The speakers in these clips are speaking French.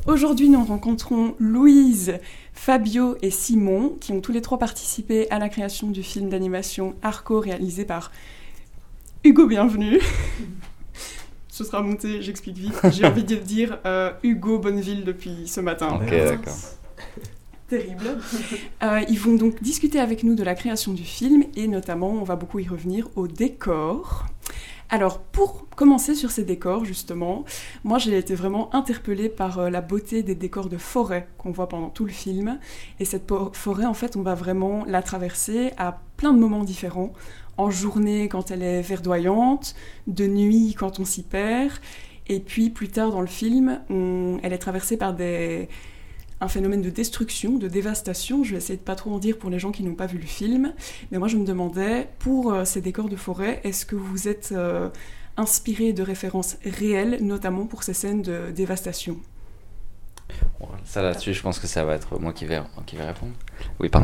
Aujourd'hui, nous rencontrons Louise, Fabio et Simon, qui ont tous les trois participé à la création du film d'animation Arco, réalisé par Hugo Bienvenu. Ce sera monté, j'explique vite. J'ai envie de dire Hugo Bonneville depuis ce matin. Ok, d'accord. Terrible. Ils vont donc discuter avec nous de la création du film et notamment, on va beaucoup y revenir, au décor. Alors, pour commencer sur ces décors, justement, moi j'ai été vraiment interpellée par la beauté des décors de forêt qu'on voit pendant tout le film. Et cette forêt, en fait, on va vraiment la traverser à plein de moments différents. En journée, quand elle est verdoyante, de nuit, quand on s'y perd. Et puis, plus tard dans le film, elle est traversée par un phénomène de destruction, de dévastation. Je vais essayer de pas trop en dire pour les gens qui n'ont pas vu le film. Mais moi, je me demandais, pour ces décors de forêt, est-ce que vous êtes inspiré de références réelles, notamment pour ces scènes de dévastation ? Ça là-dessus, je pense que ça va être moi qui vais répondre. Oui, pardon.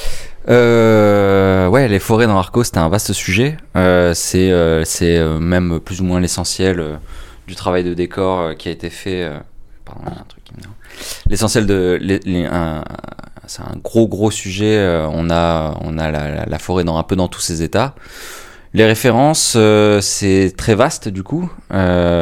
Ouais, les forêts dans Arco, c'était un vaste sujet. C'est même plus ou moins l'essentiel du travail de décor qui a été fait. Pardon, il y a un truc qui me dérange. L'essentiel c'est un gros sujet. On a la forêt un peu dans tous ses états. Les références, c'est très vaste du coup. Il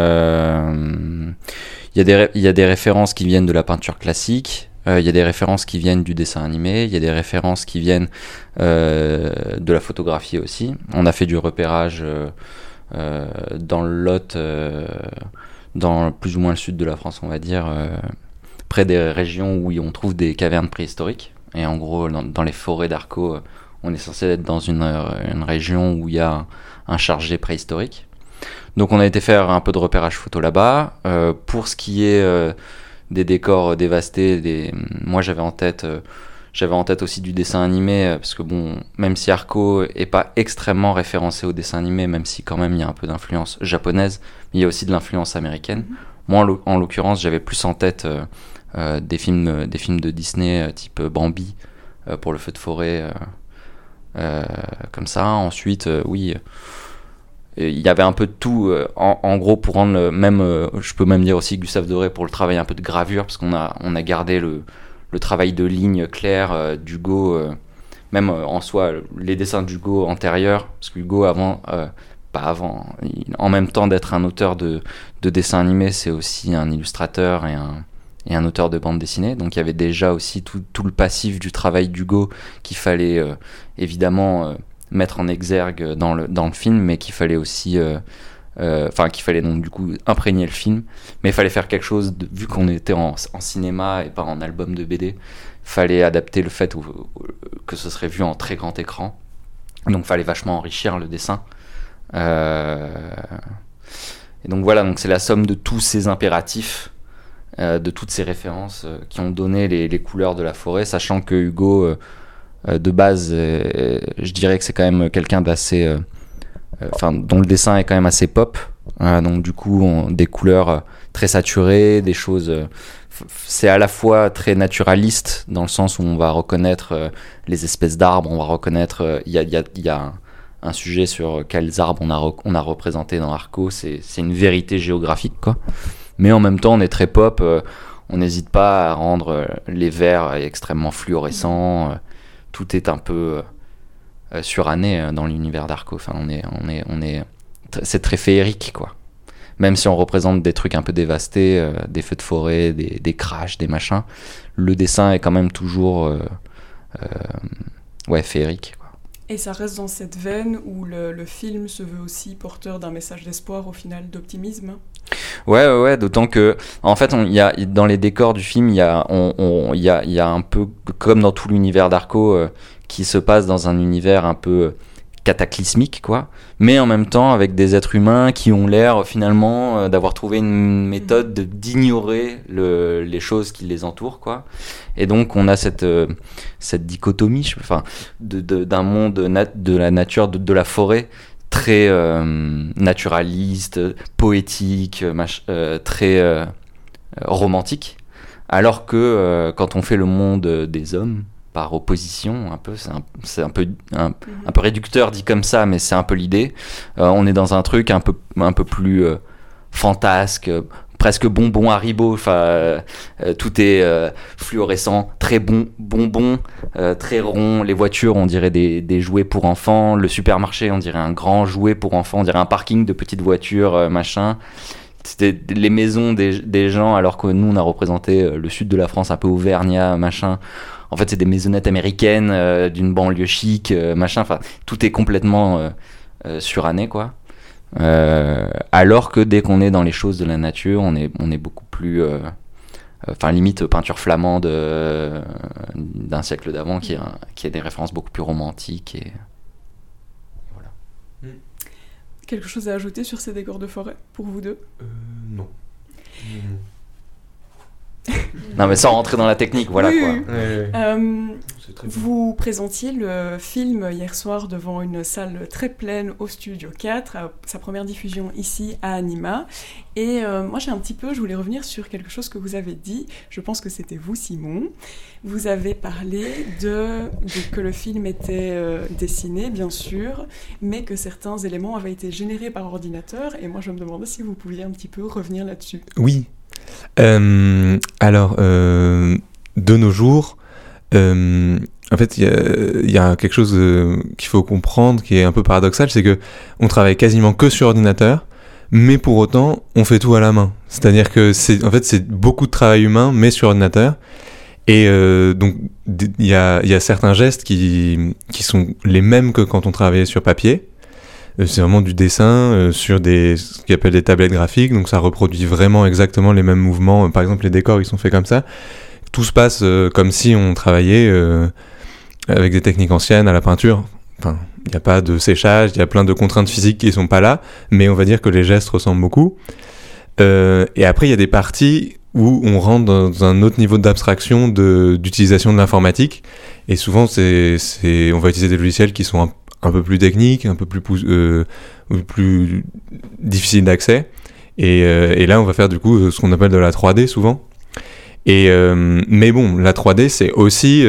y a des références qui viennent de la peinture classique. Il y a des références qui viennent du dessin animé. Il y a des références qui viennent de la photographie aussi. On a fait du repérage dans le Lot, dans plus ou moins le sud de la France, on va dire, près des régions où on trouve des cavernes préhistoriques. Et en gros, dans les forêts d'Arco, on est censé être dans une région où il y a un chargé préhistorique. Donc on a été faire un peu de repérage photo là-bas. Pour ce qui est des décors dévastés, moi j'avais en tête aussi du dessin animé, parce que bon, même si Arco est pas extrêmement référencé au dessin animé, même si quand même il y a un peu d'influence japonaise, mais il y a aussi de l'influence américaine. Moi en l'occurrence, j'avais plus en tête des films de Disney type Bambi pour le feu de forêt, comme ça. Ensuite, oui. Il y avait un peu de tout, en gros, pour rendre je peux même dire aussi Gustave Doré pour le travail un peu de gravure, parce qu'on a gardé le travail de ligne claire d'Hugo, même en soi, les dessins d'Hugo antérieurs, parce qu'Hugo en même temps d'être un auteur de dessins animés, c'est aussi un illustrateur et un auteur de bande dessinée. Donc il y avait déjà aussi tout le passif du travail d'Hugo qu'il fallait évidemment mettre en exergue dans le film, mais qu'il fallait aussi qu'il fallait donc du coup imprégner le film, mais il fallait faire quelque chose vu qu'on était en cinéma et pas en album de BD, fallait adapter le fait que ce serait vu en très grand écran, donc fallait vachement enrichir le dessin, et donc voilà, donc c'est la somme de tous ces impératifs, de toutes ces références qui ont donné les couleurs de la forêt, sachant que Hugo de base, je dirais que c'est quand même quelqu'un d'assez dont le dessin est quand même assez pop, donc du coup des couleurs très saturées, des choses, c'est à la fois très naturaliste dans le sens où on va reconnaître les espèces d'arbres, on va reconnaître, il y a un sujet sur quels arbres on a représenté dans Arco, c'est une vérité géographique quoi, mais en même temps on est très pop, on n'hésite pas à rendre les verts extrêmement fluorescents, tout est un peu suranné dans l'univers d'Arco. Enfin, c'est très féerique, quoi. Même si on représente des trucs un peu dévastés, des feux de forêt, des crashs, des machins, le dessin est quand même toujours féerique, quoi. Et ça reste dans cette veine où le film se veut aussi porteur d'un message d'espoir, au final, d'optimisme. Ouais, d'autant que, en fait, dans les décors du film, il y a un peu, comme dans tout l'univers d'Arco, qui se passe dans un univers un peu cataclysmique, quoi, mais en même temps avec des êtres humains qui ont l'air finalement d'avoir trouvé une méthode d'ignorer les choses qui les entourent, quoi. Et donc on a cette dichotomie, d'un monde de la nature, de la forêt, très naturaliste, poétique, très romantique, alors que quand on fait le monde des hommes, par opposition, un peu, c'est un peu réducteur dit comme ça, mais c'est un peu l'idée. On est dans un truc un peu plus fantasque, presque bonbon Haribo. Tout est fluorescent, très bonbon, très rond. Les voitures, on dirait des jouets pour enfants. Le supermarché, on dirait un grand jouet pour enfants. On dirait un parking de petites voitures, machin. C'était les maisons des gens, alors que nous, on a représenté le sud de la France, un peu Auvergnat, machin. En fait, c'est des maisonnettes américaines d'une banlieue chic, machin. Enfin, tout est complètement suranné, quoi. Alors que dès qu'on est dans les choses de la nature, on est beaucoup plus... limite peinture flamande d'un siècle d'avant, qui a des références beaucoup plus romantiques. Et voilà. Quelque chose à ajouter sur ces décors de forêt, pour vous deux ? Non. Non, mais sans rentrer dans la technique, voilà, oui, quoi. Oui. Vous présentiez le film hier soir devant une salle très pleine au Studio 4, sa première diffusion ici à Anima. Et moi, je voulais revenir sur quelque chose que vous avez dit. Je pense que c'était vous, Simon. Vous avez parlé que le film était dessiné, bien sûr, mais que certains éléments avaient été générés par ordinateur. Et moi, je me demandais si vous pouviez un petit peu revenir là-dessus. Oui. Alors, de nos jours, en fait, il y a quelque chose qu'il faut comprendre qui est un peu paradoxal, c'est que on travaille quasiment que sur ordinateur, mais pour autant, on fait tout à la main. C'est-à-dire que c'est beaucoup de travail humain, mais sur ordinateur. Et donc, il y a certains gestes qui sont les mêmes que quand on travaillait sur papier. C'est vraiment du dessin sur ce qu'ils appellent des tablettes graphiques, donc ça reproduit vraiment exactement les mêmes mouvements. Par exemple, les décors, ils sont faits comme ça. Tout se passe comme si on travaillait avec des techniques anciennes à la peinture. Enfin, il n'y a pas de séchage, il y a plein de contraintes physiques qui ne sont pas là, mais on va dire que les gestes ressemblent beaucoup. Et après, il y a des parties où on rentre dans un autre niveau d'abstraction d'utilisation de l'informatique. Et souvent, on va utiliser des logiciels qui sont un peu plus techniques, un peu plus difficiles d'accès. Et là, on va faire du coup ce qu'on appelle de la 3D souvent. Mais bon, la 3D, c'est aussi...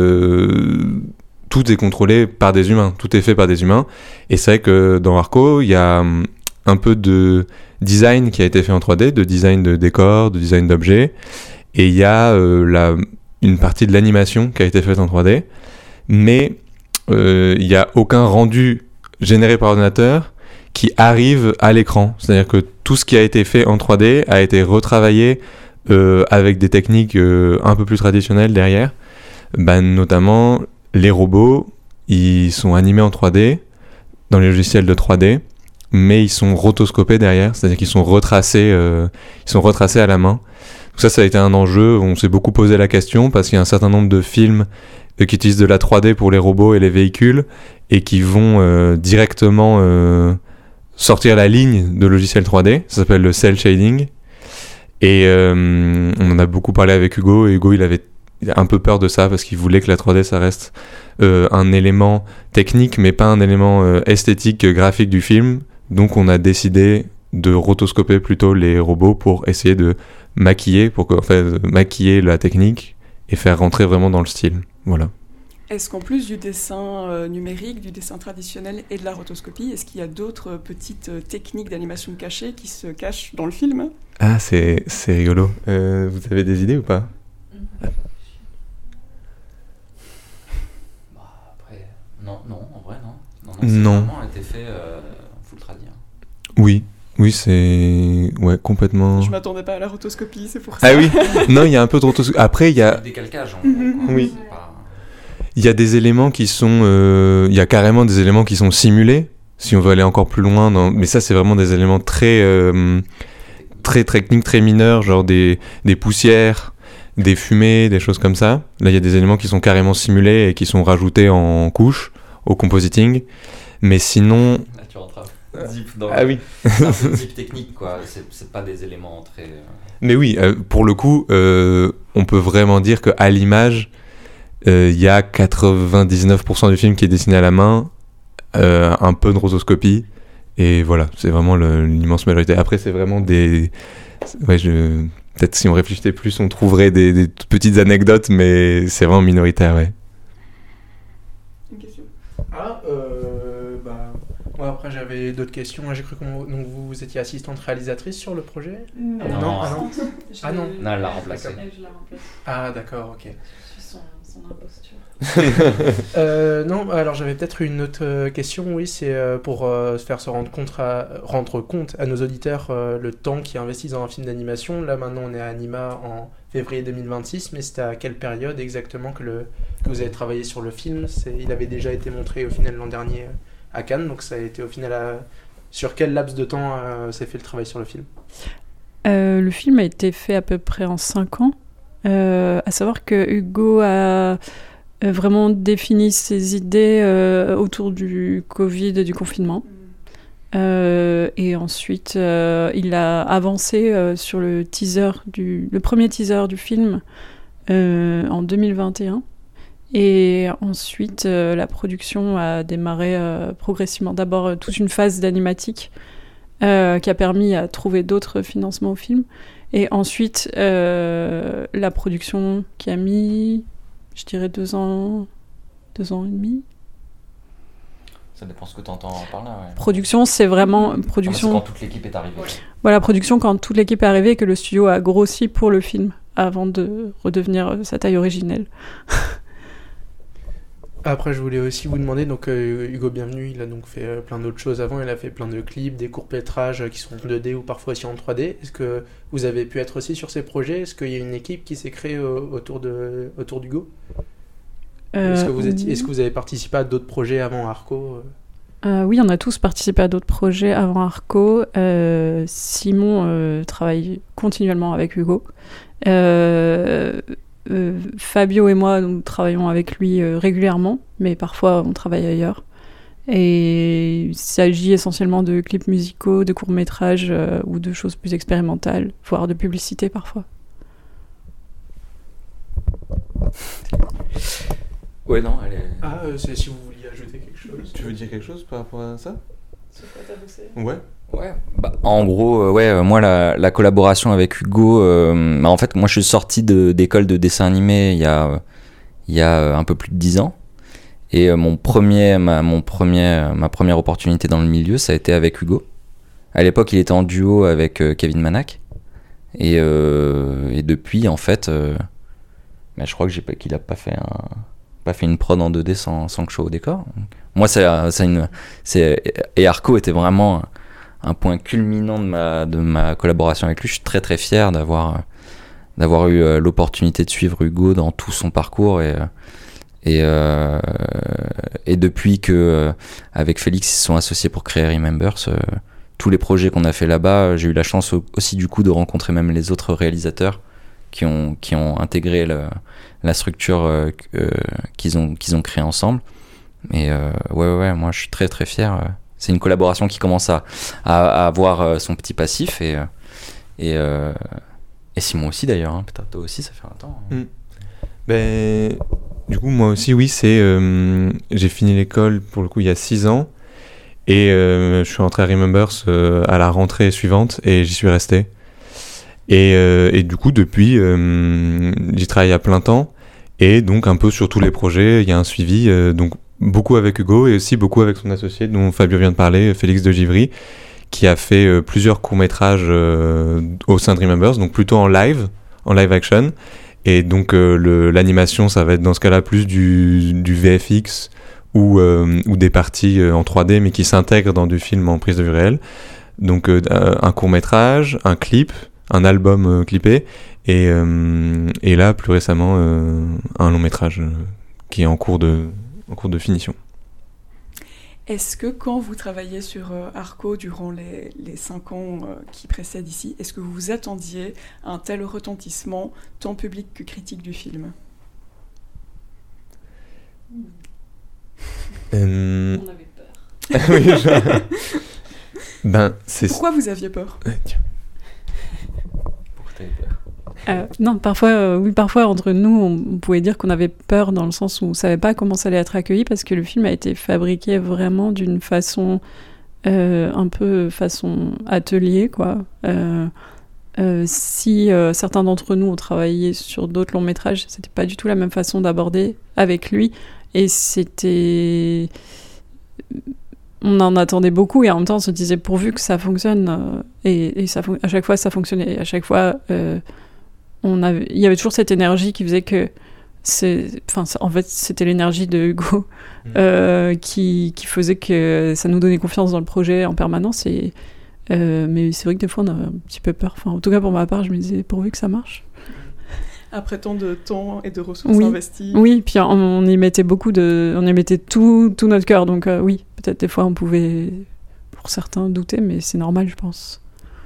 tout est contrôlé par des humains, tout est fait par des humains. Et c'est vrai que dans Arco, il y a un peu de design qui a été fait en 3D, de design de décors, de design d'objets. Et il y a une partie de l'animation qui a été faite en 3D. Mais il n'y a aucun rendu généré par ordinateur qui arrive à l'écran. C'est-à-dire que tout ce qui a été fait en 3D a été retravaillé avec des techniques un peu plus traditionnelles derrière. Notamment, les robots, ils sont animés en 3D, dans les logiciels de 3D, mais ils sont rotoscopés derrière, c'est-à-dire qu'ils sont retracés à la main. Donc ça a été un enjeu, on s'est beaucoup posé la question, parce qu'il y a un certain nombre de films qui utilisent de la 3D pour les robots et les véhicules, et qui vont directement sortir la ligne de logiciel 3D, ça s'appelle le cel shading. Et on en a beaucoup parlé avec Hugo, et Hugo il a un peu peur de ça parce qu'il voulait que la 3D ça reste un élément technique mais pas un élément esthétique, graphique du film. Donc on a décidé de rotoscoper plutôt les robots pour essayer de maquiller la technique et faire rentrer vraiment dans le style. Voilà. Est-ce qu'en plus du dessin numérique, du dessin traditionnel et de la rotoscopie, est-ce qu'il y a d'autres petites techniques d'animation cachée qui se cachent dans le film ? Ah, c'est rigolo. Vous avez des idées ou pas ? Après, non, en vrai, non. Non. Ça a vraiment été fait full tradi. Oui, c'est... Ouais, complètement... Je m'attendais pas à la rotoscopie, c'est pour ça. Ah oui. Non, il y a un peu de rotoscopie. Après, il y a... Des calcages, en gros. Oui. Il y a des éléments qui sont... Il y a carrément des éléments qui sont simulés, si on veut aller encore plus loin. Mais ça, c'est vraiment des éléments très techniques, très mineurs, genre des poussières, des fumées, des choses comme ça. Là, il y a des éléments qui sont carrément simulés et qui sont rajoutés en couche au compositing. Mais sinon... Là, tu rentres zip dans... Ah oui. C'est un peu zip technique, quoi. C'est pas des éléments très... Mais oui, pour le coup, on peut vraiment dire qu'à l'image... Il y a 99% du film qui est dessiné à la main, un peu de rotoscopie, et voilà, c'est vraiment l'immense majorité. Après, c'est vraiment des... Ouais, peut-être si on réfléchissait plus, on trouverait des petites anecdotes, mais c'est vraiment minoritaire, ouais. Une question ? Après, j'avais d'autres questions. J'ai cru que donc vous étiez assistante réalisatrice sur le projet? Non. Non. Non, elle l'a remplacé. Je la remplace. Ah, d'accord, ok. Je suis son imposture. Non, alors j'avais peut-être une autre question, oui, c'est pour se rendre compte à nos auditeurs le temps qui est investi dans un film d'animation. Là maintenant on est à Anima en février 2026, mais c'était à quelle période exactement que vous avez travaillé sur le film? Il avait déjà été montré au final l'an dernier à Cannes, donc ça a été au final sur quel laps de temps s'est fait le travail sur le film? Le film a été fait à peu près en 5 ans, à savoir que Hugo a vraiment défini ses idées autour du Covid et du confinement. Et ensuite, il a avancé sur le premier teaser du film en 2021. Et ensuite, la production a démarré progressivement. D'abord, toute une phase d'animatique qui a permis à trouver d'autres financements au film. Et ensuite, la production qui a mis, je dirais, 2 ans et demi. Ça dépend ce que tu entends par là. Ouais. Production, c'est vraiment... C'est quand toute l'équipe est arrivée. Voilà, production quand toute l'équipe est arrivée et que le studio a grossi pour le film, avant de redevenir sa taille originelle. Après, je voulais aussi vous demander, donc Hugo Bienvenu, il a donc fait plein d'autres choses avant, il a fait plein de clips, des courts-métrages qui sont en 2D ou parfois aussi en 3D. Est-ce que vous avez pu être aussi sur ces projets? Est-ce qu'il y a une équipe qui s'est créée autour d'Hugo? Est-ce que vous avez participé à d'autres projets avant Arco? Oui, on a tous participé à d'autres projets avant Arco. Simon travaille continuellement avec Hugo. Fabio et moi, nous travaillons avec lui régulièrement, mais parfois on travaille ailleurs. Et il s'agit essentiellement de clips musicaux, de courts-métrages ou de choses plus expérimentales, voire de publicité parfois. Ouais, non, elle est... Ah, c'est si vous vouliez ajouter quelque chose. Tu veux dire quelque chose par rapport à ça? Sur quoi t'as bossé? Ouais. Ouais, en gros, moi la collaboration avec Hugo, en fait, moi je suis sorti d'école de dessin animé il y a un peu plus de 10 ans. Et ma première opportunité dans le milieu, ça a été avec Hugo. À l'époque, il était en duo avec Kevin Manac. Et depuis, en fait, je crois qu'il a pas fait une prod en 2D sans que je sois au décor. Moi, et Arco était vraiment un point culminant de ma collaboration avec lui. Je suis très très fier d'avoir eu l'opportunité de suivre Hugo dans tout son parcours et depuis que avec Félix ils se sont associés pour créer Remembers, tous les projets qu'on a fait là-bas, j'ai eu la chance aussi du coup de rencontrer même les autres réalisateurs qui ont intégré la structure qu'ils ont créée ensemble. Mais ouais, moi je suis très très fier. C'est une collaboration qui commence à avoir son petit passif et Simon aussi d'ailleurs, hein. Peut-être toi aussi, ça fait un temps. Du coup, moi aussi, oui, j'ai fini l'école pour le coup il y a 6 ans et je suis entré à Remembers à la rentrée suivante et j'y suis resté. Et du coup, depuis, j'y travaille à plein temps et donc un peu sur tous les projets, il y a un suivi, donc beaucoup avec Hugo et aussi beaucoup avec son associé dont Fabio vient de parler, Félix de Givry, qui a fait plusieurs courts-métrages au sein de Remembers, donc plutôt en live action. Et donc l'animation, ça va être dans ce cas-là plus du VFX ou des parties en 3D mais qui s'intègrent dans du film en prise de vue réelle. Donc un court-métrage, un clip, un album clippé et là plus récemment un long-métrage qui est en cours de finition. Est-ce que quand vous travaillez sur Arco durant les 5 ans qui précèdent ici, est-ce que vous vous attendiez à un tel retentissement tant public que critique du film? On avait peur. Oui, Pourquoi vous aviez peur? Pourquoi t'avais peur? Non, parfois entre nous, on pouvait dire qu'on avait peur dans le sens où on ne savait pas comment ça allait être accueilli parce que le film a été fabriqué vraiment d'une façon un peu façon atelier, quoi. Si certains d'entre nous ont travaillé sur d'autres longs métrages, c'était pas du tout la même façon d'aborder avec lui et c'était on en attendait beaucoup et en même temps on se disait pourvu que ça fonctionne et à chaque fois ça fonctionnait et à chaque fois il y avait toujours cette énergie qui faisait que en fait c'était l'énergie de Hugo qui faisait que ça nous donnait confiance dans le projet en permanence mais c'est vrai que des fois on avait un petit peu peur, en tout cas pour ma part je me disais pourvu que ça marche. Après tant de temps et de ressources investies. Oui, puis on y mettait on y mettait tout notre cœur, donc oui, peut-être des fois on pouvait, pour certains, douter, mais c'est normal, je pense.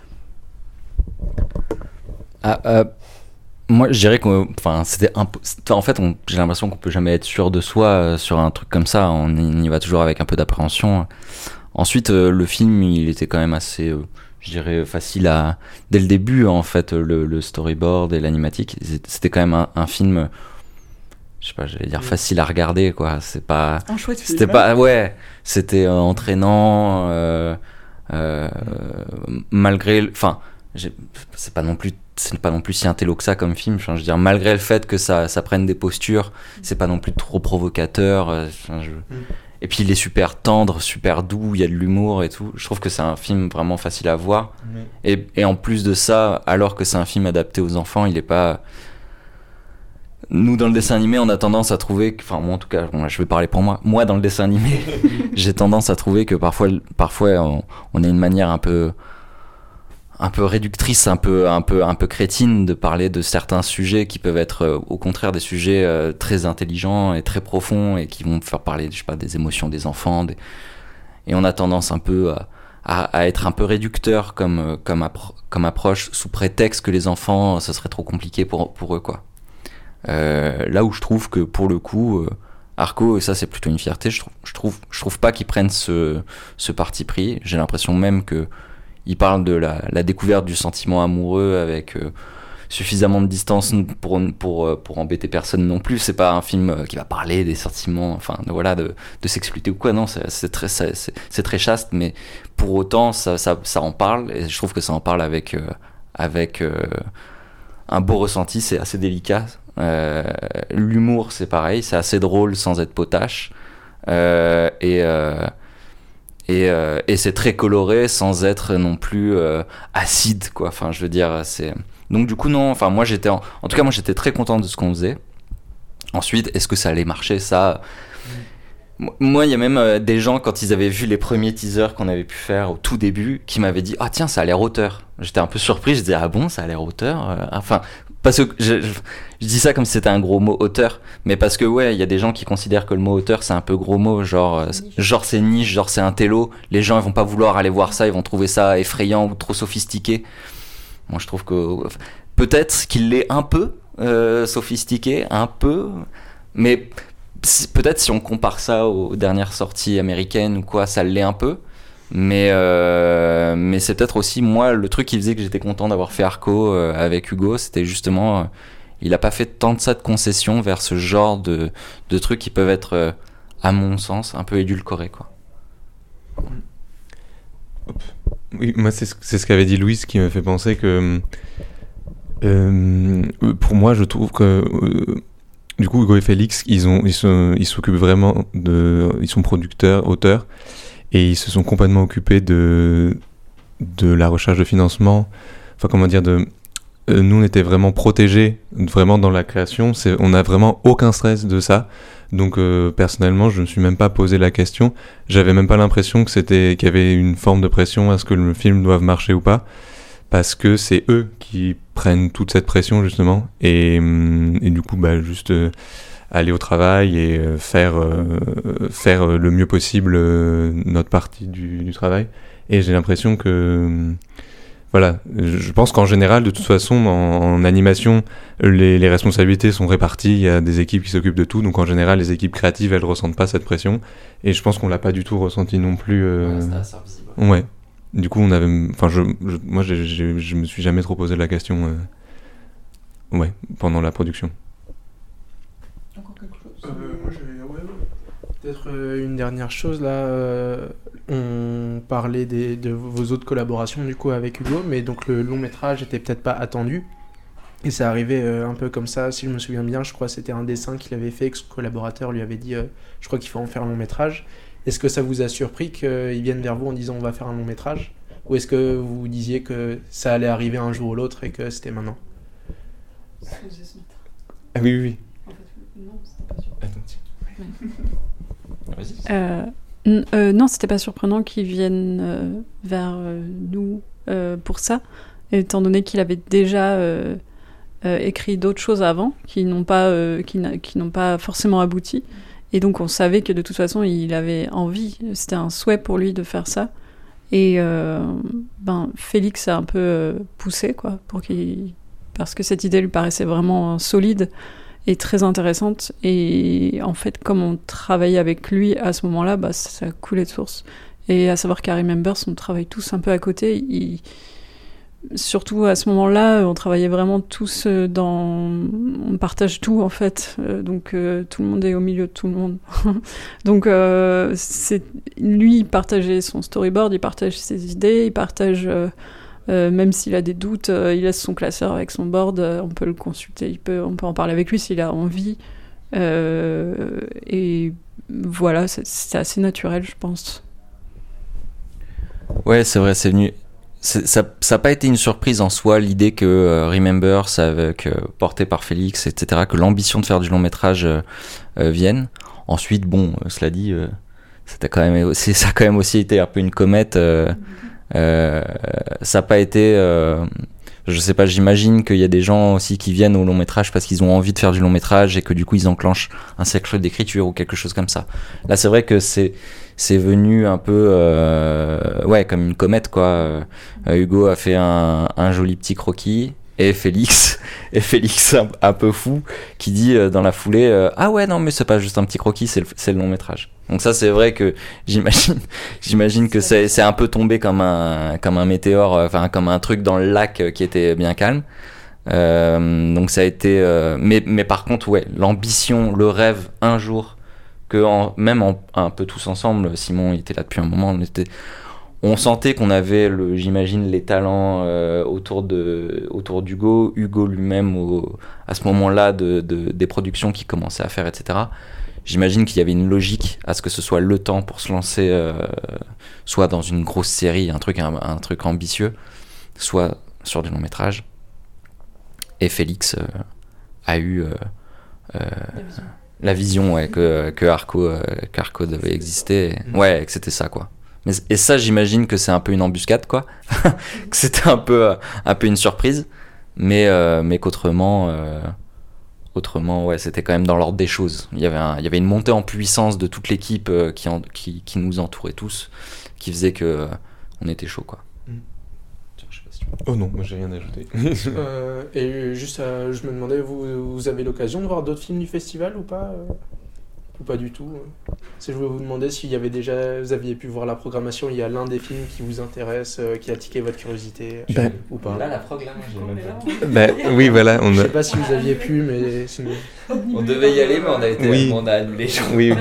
Moi, je dirais que, c'était un peu. En fait, j'ai l'impression qu'on peut jamais être sûr de soi sur un truc comme ça. On y va toujours avec un peu d'appréhension. Ensuite, le film, il était quand même assez. Je dirais facile dès le début en fait, le storyboard et l'animatique, c'était quand même un film, je sais pas, j'allais dire facile à regarder quoi, c'est pas un chouette film, c'était pas c'était entraînant malgré c'est pas non plus si intello que ça comme film, je veux dire, malgré le fait que ça prenne des postures, c'est pas non plus trop provocateur, et puis il est super tendre, super doux, il y a de l'humour et tout. Je trouve que c'est un film vraiment facile à voir. Et en plus de ça, alors que c'est un film adapté aux enfants, il est pas... Nous, dans le dessin animé, on a tendance à trouver... moi en tout cas, je vais parler pour moi. Moi, dans le dessin animé, j'ai tendance à trouver que parfois on a une manière un peu réductrice, un peu crétine de parler de certains sujets qui peuvent être au contraire des sujets très intelligents et très profonds et qui vont faire parler, je sais pas, des émotions des enfants. Et on a tendance un peu à être un peu réducteur comme approche sous prétexte que les enfants, ça serait trop compliqué pour eux, quoi. Là où je trouve que pour le coup, Arco, et ça c'est plutôt une fierté, je trouve pas qu'ils prennent ce parti pris. J'ai l'impression même que il parle de la découverte du sentiment amoureux avec suffisamment de distance pour embêter personne non plus. C'est pas un film qui va parler des sentiments, de sexualité ou quoi. Non, c'est très chaste, mais pour autant ça en parle, et je trouve que ça en parle avec un beau ressenti. C'est assez délicat. L'humour, c'est pareil, c'est assez drôle sans être potache. Et c'est très coloré sans être non plus acide, quoi. Je veux dire, c'est... Donc du coup, non, moi j'étais très content de ce qu'on faisait. Ensuite, est-ce que ça allait marcher, ça... Moi, il y a même des gens, quand ils avaient vu les premiers teasers qu'on avait pu faire au tout début, qui m'avaient dit « Ah tiens, ça a l'air auteur ». J'étais un peu surpris, je disais « Ah bon, ça a l'air auteur ?» Parce que je dis ça comme si c'était un gros mot auteur, mais parce que il y a des gens qui considèrent que le mot auteur c'est un peu gros mot, genre c'est niche, genre c'est un télo, les gens ils vont pas vouloir aller voir ça, ils vont trouver ça effrayant ou trop sophistiqué. Moi je trouve que peut-être qu'il l'est un peu sophistiqué, un peu, mais peut-être si on compare ça aux dernières sorties américaines ou quoi, ça l'est un peu. Mais c'est peut-être aussi moi le truc qui faisait que j'étais content d'avoir fait Arco avec Hugo, c'était justement il a pas fait tant de ça de concessions vers ce genre de trucs qui peuvent être à mon sens un peu édulcorés, quoi. Oui, moi c'est ce qu'avait dit Louise qui me fait penser que pour moi je trouve que du coup Hugo et Félix ils s'occupent vraiment ils sont producteurs, auteurs. Et ils se sont complètement occupés de la recherche de financement. Nous, on était vraiment protégés, vraiment dans la création. On n'a vraiment aucun stress de ça. Donc, personnellement, je me suis même pas posé la question. J'avais même pas l'impression qu'il y avait une forme de pression à ce que le film doive marcher ou pas. Parce que c'est eux qui prennent toute cette pression, justement. Et du coup, juste... aller au travail et faire le mieux possible notre partie du travail. Et j'ai l'impression que... je pense qu'en général, de toute façon, en animation, les responsabilités sont réparties, il y a des équipes qui s'occupent de tout, donc en général, les équipes créatives, elles ressentent pas cette pression. Et je pense qu'on l'a pas du tout ressenti non plus. C'était assez invisible. Ouais. Du coup, on avait... moi, je me suis jamais trop posé la question pendant la production. Moi j'avais peut-être une dernière chose là. On parlait de vos autres collaborations du coup avec Hugo, mais donc le long métrage était peut-être pas attendu et c'est arrivé un peu comme ça, si je me souviens bien. Je crois que c'était un dessin qu'il avait fait et que son collaborateur lui avait dit je crois qu'il faut en faire un long métrage, Est-ce que ça vous a surpris qu'ils viennent vers vous en disant on va faire un long métrage? Ou est-ce que vous disiez que ça allait arriver un jour ou l'autre et que c'était maintenant? Ah oui, oui. Non, c'était pas surprenant qu'ils viennent vers nous pour ça, étant donné qu'il avait déjà écrit d'autres choses avant qui n'ont pas forcément abouti. Et donc on savait que de toute façon il avait envie, c'était un souhait pour lui de faire ça. Et Félix a un peu poussé, quoi, parce que cette idée lui paraissait vraiment solide et très intéressante. Et en fait, comme on travaillait avec lui à ce moment-là, ça coulait de source. Et à savoir qu'à Remember, on travaille tous un peu à côté. Surtout à ce moment-là, on travaillait vraiment tous on partage tout en fait, donc tout le monde est au milieu de tout le monde. Donc lui, il partageait son storyboard, il partage ses idées, il partage, même s'il a des doutes, il laisse son classeur avec son board, on peut le consulter, on peut en parler avec lui s'il a envie. Et voilà, c'est assez naturel, je pense. Ouais, c'est vrai, c'est venu. Ça n'a pas été une surprise en soi, l'idée que Remember, porté par Félix, etc., que l'ambition de faire du long métrage vienne. Ensuite, bon, cela dit, ça a quand même aussi été un peu une comète. Ça n'a pas été... je sais pas, j'imagine qu'il y a des gens aussi qui viennent au long métrage parce qu'ils ont envie de faire du long métrage et que du coup ils enclenchent un cycle d'écriture ou quelque chose comme ça. Là, c'est vrai que c'est venu un peu comme une comète, quoi. Hugo a fait un joli petit croquis et Félix un peu fou qui dit dans la foulée ah ouais, non mais c'est pas juste un petit croquis, c'est le long métrage. Donc ça, c'est vrai que j'imagine que c'est un peu tombé comme un météore, enfin comme un truc dans le lac qui était bien calme. Donc ça a été mais par contre, ouais, l'ambition, le rêve un jour même un peu tous ensemble, Simon il était là depuis un moment, on sentait qu'on avait j'imagine les talents autour d'Hugo, Hugo lui-même à ce moment-là des productions qu'il commençait à faire, etc. J'imagine qu'il y avait une logique à ce que ce soit le temps pour se lancer soit dans une grosse série, un truc ambitieux, soit sur du long métrage. Et Félix a eu la vision, ouais, que Arco devait exister, ouais, que c'était ça, quoi. Et ça, j'imagine que c'est un peu une embuscade, quoi. Que c'était un peu une surprise, mais qu'autrement ouais, c'était quand même dans l'ordre des choses. Il y avait une montée en puissance de toute l'équipe qui nous entourait tous, qui faisait que on était chaud, quoi. Oh non, moi j'ai rien à ajouter. Et juste, je me demandais, vous avez l'occasion de voir d'autres films du festival ou pas ou pas du tout? Je voulais vous demander si vous aviez pu voir la programmation, il y a l'un des films qui vous intéresse, qui a tiqué votre curiosité, ou pas? Là, la prog, là, moi, j'ai oui, voilà. Je sais pas si vous aviez pu, mais sinon... On devait y aller, mais on a annulé. Oui.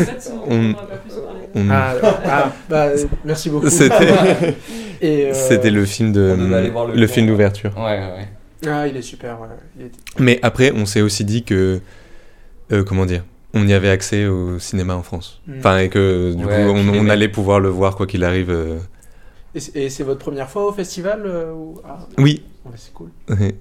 Merci beaucoup. C'était le film d'ouverture. Ouais. Ah, il est super. Ouais. Mais après, on s'est aussi dit que comment dire, on y avait accès au cinéma en France. Enfin, et que du coup, on allait pouvoir le voir quoi qu'il arrive. Et c'est votre première fois au festival Oui. Ouais, c'est cool.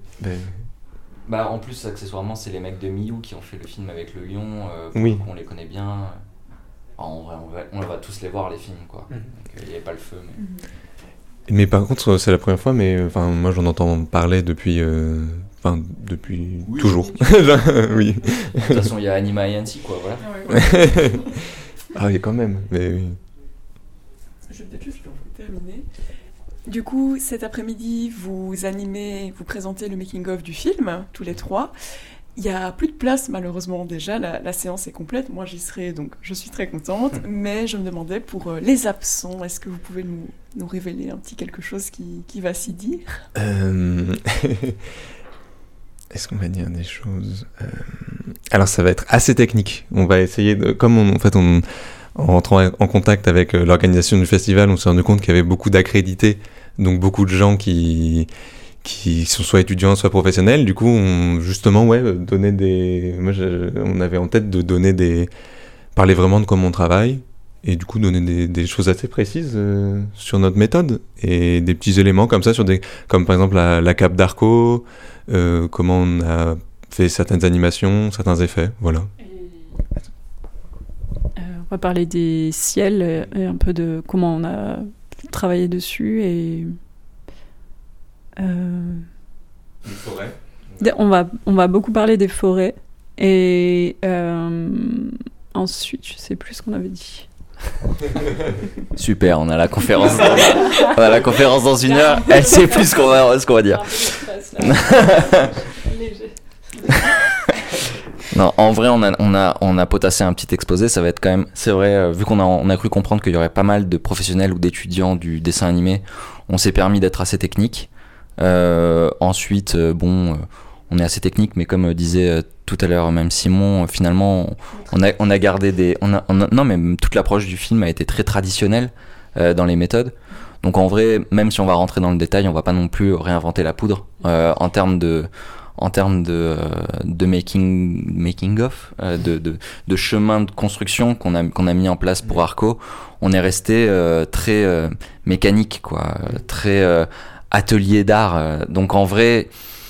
En plus, accessoirement, c'est les mecs de Miou qui ont fait le film avec le lion. Oui. On les connaît bien. En vrai, on va tous les voir, les films, quoi. Donc, il n'y avait pas le feu, Mais par contre, c'est la première fois, mais moi j'en entends parler depuis toujours. Oui. De toute façon, il y a Anima et Annecy, quoi, voilà. Ah oui, quand même, mais oui. Je vais peut-être juste terminer. Du coup, cet après-midi, vous présentez le making-of du film, tous les trois. Il n'y a plus de place, malheureusement, déjà. La séance est complète. Moi, j'y serai, donc je suis très contente. Mais je me demandais, pour les absents, est-ce que vous pouvez nous révéler un petit quelque chose qui va s'y dire? Est-ce qu'on va dire des choses Alors, ça va être assez technique. On va essayer de... En rentrant en contact avec l'organisation du festival, on s'est rendu compte qu'il y avait beaucoup d'accrédités, donc beaucoup de gens qui sont soit étudiants, soit professionnels. Du coup, on avait en tête de parler vraiment de comment on travaille et du coup donner des choses assez précises sur notre méthode et des petits éléments comme ça comme par exemple la cape d'Arco, comment on a fait certaines animations, certains effets, voilà. On va parler des ciels et un peu de comment on a travaillé dessus et Les forêts. on va beaucoup parler des forêts et ensuite je sais plus ce qu'on avait dit. Super, on a la conférence dans 1 heure. Elle sait plus ce qu'on va dire. Non, en vrai, on a potassé un petit exposé. Ça va être quand même, c'est vrai, vu on a cru comprendre qu'il y aurait pas mal de professionnels ou d'étudiants du dessin animé, on s'est permis d'être assez technique. Ensuite, on est assez technique, mais comme disait tout à l'heure même Simon, finalement, on a gardé non, mais toute l'approche du film a été très traditionnelle dans les méthodes. Donc en vrai, même si on va rentrer dans le détail, on va pas non plus réinventer la poudre en termes de making of, de chemin de construction qu'on a mis en place pour Arco. On est resté très mécanique, quoi, très atelier d'art. Donc en vrai,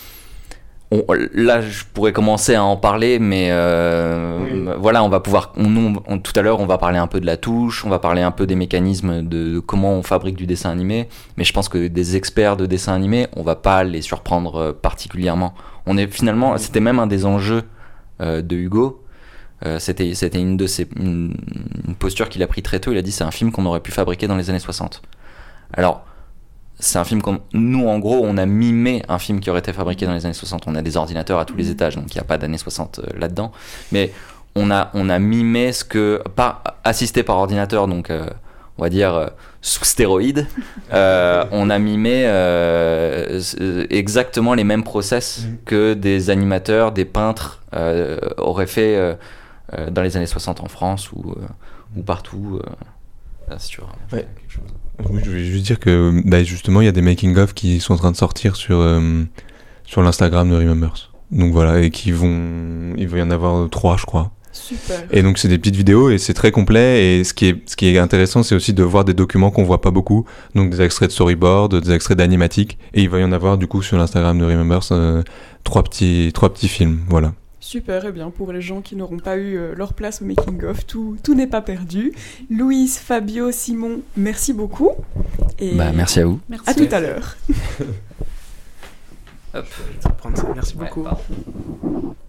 là je pourrais commencer à en parler, mais voilà, on va pouvoir tout à l'heure on va parler un peu de la touche, on va parler un peu des mécanismes de comment on fabrique du dessin animé, mais je pense que des experts de dessin animé, on va pas les surprendre particulièrement. C'était même un des enjeux de Hugo. C'était une posture qu'il a pris très tôt. Il a dit c'est un film qu'on aurait pu fabriquer dans les années 60. Alors c'est un film nous en gros on a mimé un film qui aurait été fabriqué dans les années 60. On a des ordinateurs à tous les étages, donc il n'y a pas d'années 60 là-dedans, mais on a mimé pas assisté par ordinateur, donc on va dire sous stéroïdes, on a mimé exactement les mêmes process que des animateurs, des peintres auraient fait dans les années 60 en France ou partout. Si tu veux quelque chose. Oui, je vais juste dire que justement il y a des making-of qui sont en train de sortir sur l'Instagram de Remembers. Donc voilà, et il va y en avoir 3 je crois. Super. Et donc c'est des petites vidéos et c'est très complet, et ce qui est intéressant c'est aussi de voir des documents qu'on voit pas beaucoup, donc des extraits de storyboard, des extraits d'animatique, et il va y en avoir du coup sur l'Instagram de Remembers 3 petits films, voilà. Super, et bien pour les gens qui n'auront pas eu leur place au making-of, tout n'est pas perdu. Louise, Fabio, Simon, merci beaucoup. Et merci à vous. Merci. À tout à l'heure. Merci beaucoup.